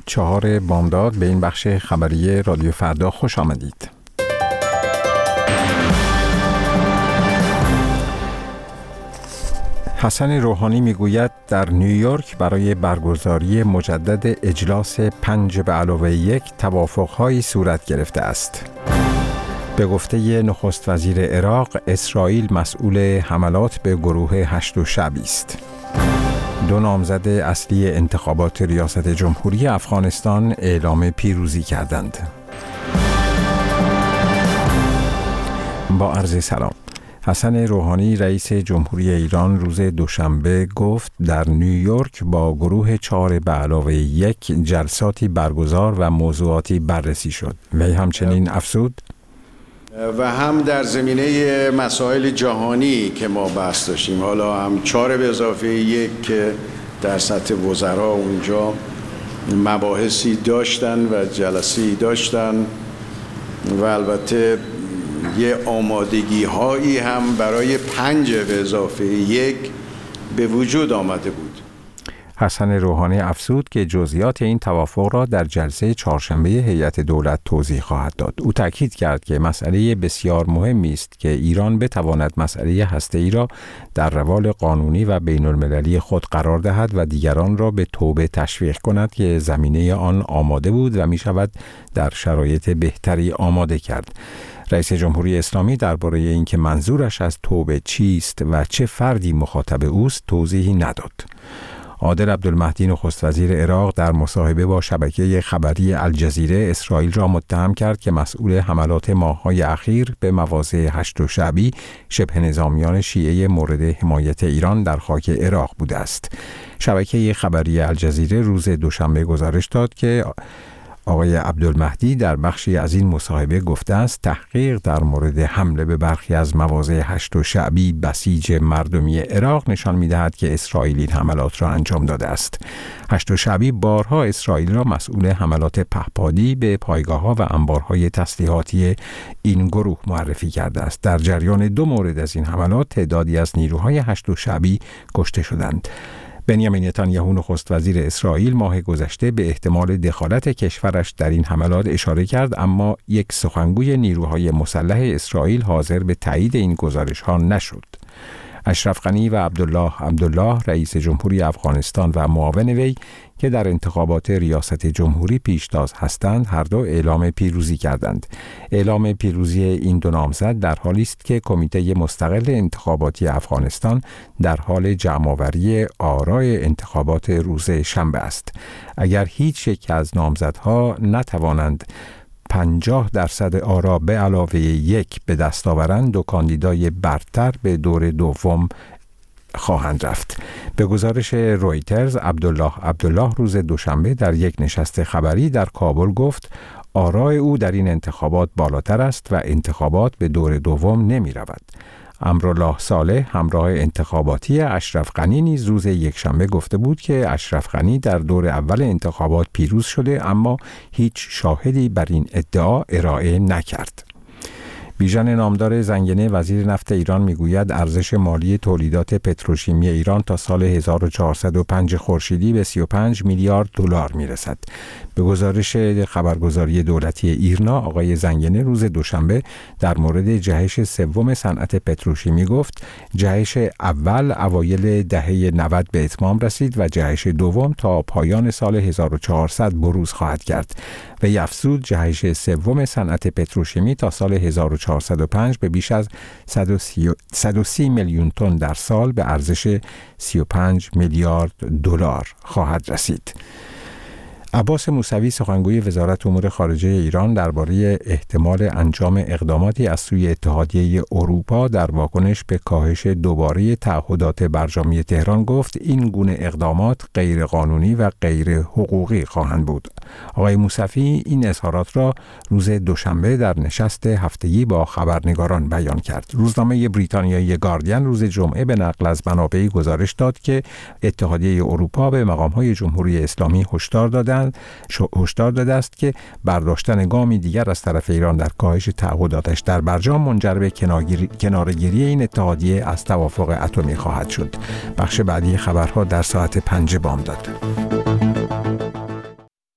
4 بامداد به این بخش خبری رادیو فردا خوش آمدید. حسن روحانی میگوید در نیویورک برای برگزاری مجدد اجلاس 5+1 توافق‌هایی صورت گرفته است. به گفته نخست وزیر عراق، اسرائیل مسئول حملات به گروه هشت شعبی است. 2 نامزد اصلی انتخابات ریاست جمهوری افغانستان اعلام پیروزی کردند. با عرض سلام. حسن روحانی رئیس جمهوری ایران روز دوشنبه گفت در نیویورک با گروه 4+1 جلساتی برگزار و موضوعاتی بررسی شد. وی همچنین افزود و هم در زمینه مسائل جهانی که ما بحث داشتیم، حالا هم 4+1 که در سطح وزرا اونجا مباحثی داشتن و جلسه‌ای داشتن و البته یه آمادگی هایی هم برای 5+1 به وجود آمده بود. حسن روحانی افزود که جزئیات این توافق را در جلسه چهارشنبه هیئت دولت توضیح خواهد داد. او تاکید کرد که مسئله بسیار مهمی است که ایران بتواند مسئله هسته‌ای را در روال قانونی و بین المللی خود قرار دهد و دیگران را به توبه تشویق کند که زمینه آن آماده بود و می شود در شرایط بهتری آماده کرد. رئیس جمهوری اسلامی درباره اینکه منظورش از توبه چیست و چه فردی مخاطب اوست توضیحی نداد. عادل عبدالمهدی نخست وزیر عراق در مصاحبه با شبکه خبری الجزیره اسرائیل را متهم کرد که مسئول حملات ماه‌های اخیر به مواضع هشت شعبی شبه نظامیان شیعه مورد حمایت ایران در خاک عراق بوده است. شبکه خبری الجزیره روز دوشنبه گزارش داد که آقای عبدالمهدی در بخشی از این مصاحبه گفته است تحقیق در مورد حمله به برخی از مواضع هشت شعبی بسیج مردمی عراق نشان می‌دهد که اسرائیل این حملات را انجام داده است. هشت شعبی بارها اسرائیل را مسئول حملات پهپادی به پایگاه‌ها و انبارهای تسلیحاتی این گروه معرفی کرده است. در جریان 2 مورد از این حملات تعدادی از نیروهای هشت شعبی کشته شدند. بنیامین نتانیاهو نخست وزیر اسرائیل ماه گذشته به احتمال دخالت کشورش در این حملات اشاره کرد، اما یک سخنگوی نیروهای مسلح اسرائیل حاضر به تایید این گزارش‌ها نشد. اشرف غنی و عبدالله رئیس جمهوری افغانستان و معاون وی که در انتخابات ریاست جمهوری پیشتاز هستند هر دو اعلام پیروزی کردند. اعلام پیروزی این 2 نامزد در حالی است که کمیته مستقل انتخاباتی افغانستان در حال جمع‌آوری آرای انتخابات روز شنبه است. اگر هیچ یک از نامزدها نتوانند 50% آرا به علاوه 1 به دست آورند، 2 کاندیدای برتر به دور دوم خواهند رفت. به گزارش رویترز، عبدالله روز دوشنبه در یک نشست خبری در کابل گفت آرای او در این انتخابات بالاتر است و انتخابات به دور دوم نمی رود. امرالله صالح همراه انتخاباتی اشرف غنی نیز روز یکشنبه گفته بود که اشرف غنی در دور اول انتخابات پیروز شده، اما هیچ شاهدی بر این ادعا ارائه نکرد. بیژن نامدار زنگنه وزیر نفت ایران میگوید ارزش مالی تولیدات پتروشیمی ایران تا سال 1405 خورشیدی به 35 میلیارد دلار میرسد. به گزارش خبرگزاری دولتی ایرنا، آقای زنگنه روز دوشنبه در مورد جهش سوم صنعت پتروشیمی گفت جهش اول اوایل دهه 90 به اتمام رسید و جهش دوم تا پایان سال 1400 بروز خواهد کرد. و افزود جهش سوم صنعت پتروشیمی تا سال 1405 به بیش از 130 میلیون تن در سال به ارزش 35 میلیارد دلار خواهد رسید. عباس موسوی سخنگوی وزارت امور خارجه ایران درباره احتمال انجام اقداماتی از سوی اتحادیه اروپا در واکنش به کاهش دوباره تعهدات برجامی تهران گفت این گونه اقدامات غیر قانونی و غیر حقوقی خواهند بود. آقای موسوی این اظهارات را روز دوشنبه در نشست هفتگی با خبرنگاران بیان کرد. روزنامه بریتانیایی گاردین روز جمعه به نقل از منابعی گزارش داد که اتحادیه اروپا به مقام‌های جمهوری اسلامی هشدار داده است که برداشتن گامی دیگر از طرف ایران در کاهش تعهداتش در برجام منجر به کناره‌گیری این اتحادیه از توافق اتمی خواهد شد. بخش بعدی خبرها در ساعت 5 بامداد.